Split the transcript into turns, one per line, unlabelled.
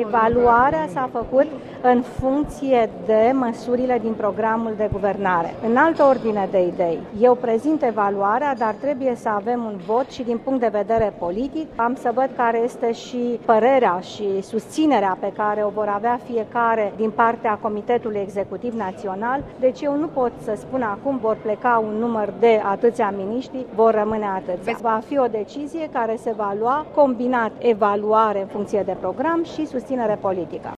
Evaluarea s-a făcut în funcție de măsurile din programul de guvernare. În altă ordine de idei, eu prezint evaluarea, dar trebuie să avem un vot și din punct de vedere politic. Am să văd care este și părerea și susținerea pe care o vor avea fiecare din partea Comitetului Executiv Național. Deci eu nu pot să spun acum vor pleca un număr de atâția miniștri, vor rămâne atâția. Va fi o decizie care se va lua combinat evaluare în funcție de program și susținere politică.